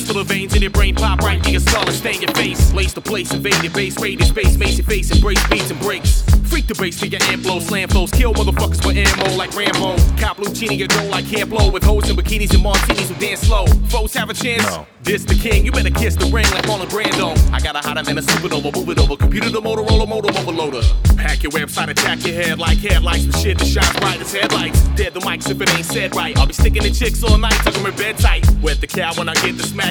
till the veins in your brain pop right in your skull and stain your face. Lace the place, invade your base, raid your space, mace your face, embrace beats and breaks. Freak the bass to your amp flow, slam flows, kill motherfuckers with ammo like Rambo. Cop Lucini, your dough like Camp Low, with hoes and bikinis and martinis who dance slow. Foes have a chance? No. This the king, you better kiss the ring like Marlon Brando. I got a hotter than a supernova, move it over. Computer to Motorola, modem overloader. Hack your website, attack your head like headlights with shit that shines bright as headlights. Dead the mics if it ain't said right. I'll be sticking to chicks all night, tuck 'em in bed tight. Wet the cow when I get the smack.